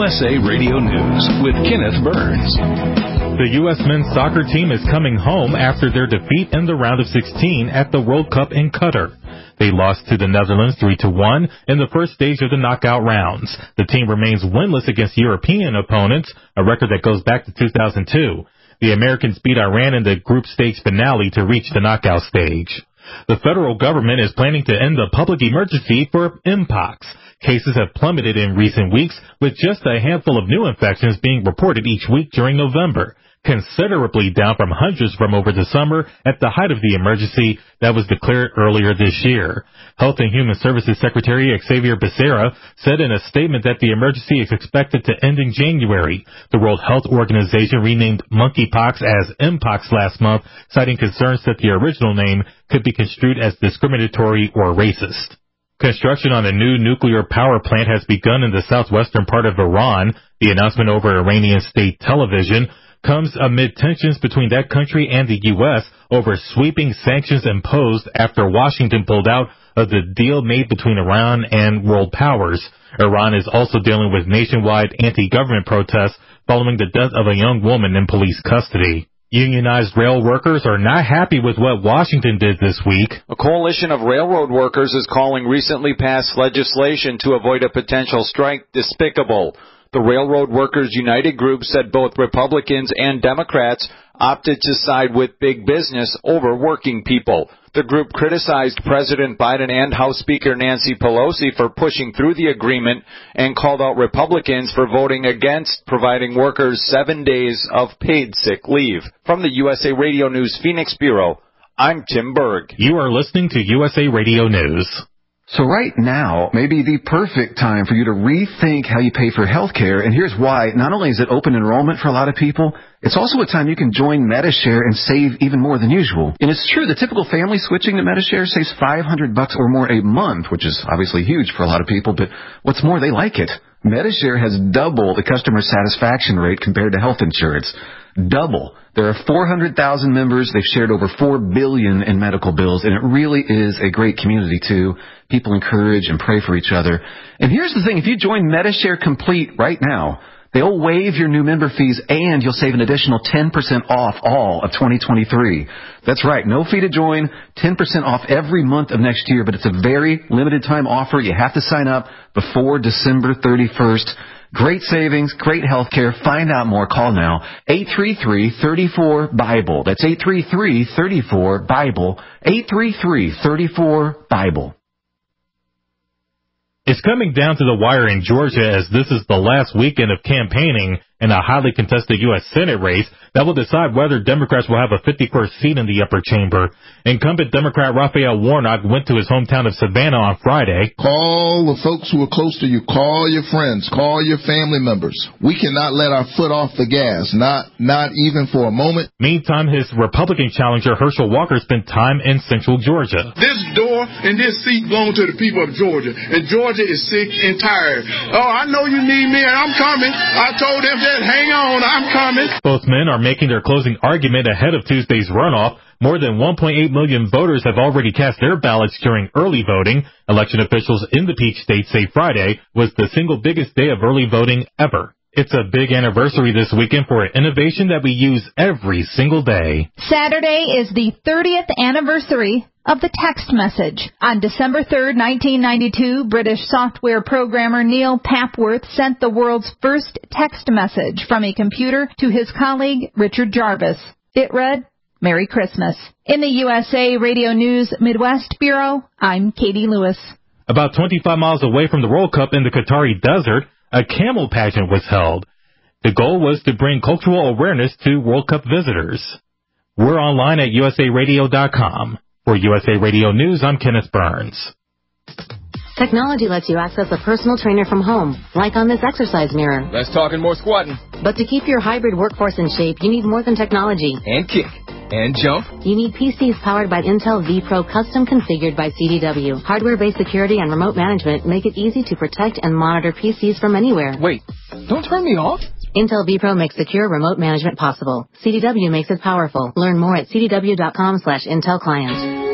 USA Radio News with Kenneth Burns. The U.S. men's soccer team is coming home after their defeat in the round of 16 at the World Cup in Qatar. They lost to the Netherlands 3-1 in the first stage of the knockout rounds. The team remains winless against European opponents, a record that goes back to 2002. The Americans beat Iran in the group stage finale to reach the knockout stage. The federal government is planning to end the public emergency for Mpox. Cases have plummeted in recent weeks, with just a handful of new infections being reported each week during November, considerably down from hundreds from over the summer at the height of the emergency that was declared earlier this year. Health and Human Services Secretary Xavier Becerra said in a statement that the emergency is expected to end in January. The World Health Organization renamed monkeypox as Mpox last month, citing concerns that the original name could be construed as discriminatory or racist. Construction on a new nuclear power plant has begun in the southwestern part of Iran. The announcement over Iranian state television comes amid tensions between that country and the U.S. over sweeping sanctions imposed after Washington pulled out of the deal made between Iran and world powers. Iran is also dealing with nationwide anti-government protests following the death of a young woman in police custody. Unionized rail workers are not happy with what Washington did this week. A coalition of railroad workers is calling recently passed legislation to avoid a potential strike despicable. The Railroad Workers United group said both Republicans and Democrats opted to side with big business over working people. The group criticized President Biden and House Speaker Nancy Pelosi for pushing through the agreement and called out Republicans for voting against providing workers 7 days of paid sick leave. From the USA Radio News Phoenix Bureau, I'm Tim Berg. You are listening to USA Radio News. So right now may be the perfect time for you to rethink how you pay for health care, and here's why. Not only is it open enrollment for a lot of people, it's also a time you can join Medi-Share and save even more than usual. And it's true, the typical family switching to Medi-Share saves $500 or more a month, which is obviously huge for a lot of people, but what's more, they like it. Medi-Share has double the customer satisfaction rate compared to health insurance. Double. There are 400,000 members. They've shared over $4 billion in medical bills, and it really is a great community, too. People encourage and pray for each other. And here's the thing. If you join Medi-Share Complete right now, they'll waive your new member fees, and you'll save an additional 10% off all of 2023. That's right. No fee to join, 10% off every month of next year, but it's a very limited time offer. You have to sign up before December 31st. Great savings, great health care. Find out more. Call now. 833-34-BIBLE. That's 833-34-BIBLE. 833-34-BIBLE. It's coming down to the wire in Georgia as this is the last weekend of campaigning in a highly contested U.S. Senate race that will decide whether Democrats will have a 51st seat in the upper chamber. Incumbent Democrat Raphael Warnock went to his hometown of Savannah on Friday. Call the folks who are close to you. Call your friends. Call your family members. We cannot let our foot off the gas, not even for a moment. Meantime, his Republican challenger Herschel Walker spent time in central Georgia. This door and this seat belong to the people of Georgia, and Georgia is sick and tired. Oh, I know you need me, and I'm coming. I told them that, hang on, I'm coming. Both men are making their closing argument ahead of Tuesday's runoff. More than 1.8 million voters have already cast their ballots during early voting. Election officials in the Peach State say Friday was the single biggest day of early voting ever. It's a big anniversary this weekend for an innovation that we use every single day. Saturday is the 30th anniversary of the text message. On December 3rd, 1992, British software programmer Neil Papworth sent the world's first text message from a computer to his colleague Richard Jarvis. It read, "Merry Christmas." In the USA Radio News Midwest Bureau, I'm Katie Lewis. About 25 miles away from the World Cup in the Qatari desert, a camel pageant was held. The goal was to bring cultural awareness to World Cup visitors. We're online at usaradio.com. For USA Radio News, I'm Kenneth Burns. Technology lets you access a personal trainer from home, like on this exercise mirror. Less talking, more squatting. But to keep your hybrid workforce in shape, you need more than technology. And kick. And jump. You need PCs powered by Intel vPro, custom configured by CDW. Hardware-based security and remote management make it easy to protect and monitor PCs from anywhere. Wait, don't turn me off. Intel vPro makes secure remote management possible. CDW makes it powerful. Learn more at cdw.com/Intel Client.